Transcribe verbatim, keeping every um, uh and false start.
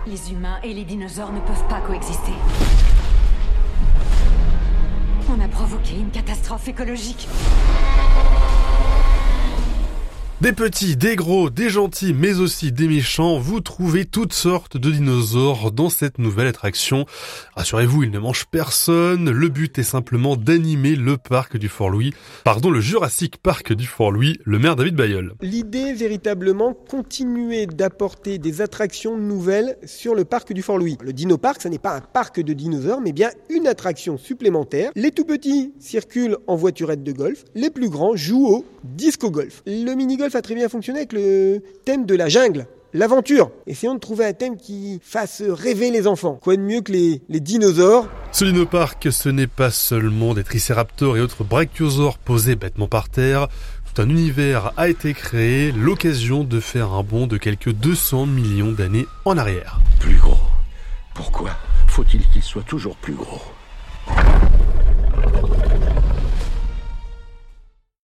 Les humains et les dinosaures ne peuvent pas coexister. On a provoqué une catastrophe écologique. Des petits, des gros, des gentils, mais aussi des méchants, vous trouvez toutes sortes de dinosaures dans cette nouvelle attraction. Rassurez-vous, ils ne mangent personne, le but est simplement d'animer le parc du Fort-Louis, pardon, le Jurassic Park du Fort-Louis, le maire David Bayeul. L'idée, véritablement, continuer d'apporter des attractions nouvelles sur le parc du Fort-Louis. Le Dino Park, ce n'est pas un parc de dinosaures, mais bien une attraction supplémentaire. Les tout petits circulent en voiturette de golf, les plus grands jouent au disco golf. Le mini-golf a très bien fonctionné avec le thème de la jungle, l'aventure. Essayons de trouver un thème qui fasse rêver les enfants. Quoi de mieux que les, les dinosaures? Ce dino-parc, ce n'est pas seulement des tricéraptors et autres brachiosaures posés bêtement par terre. Tout un univers a été créé, l'occasion de faire un bond de quelques deux cents millions d'années en arrière. Plus gros. Pourquoi faut-il qu'il soit toujours plus gros ?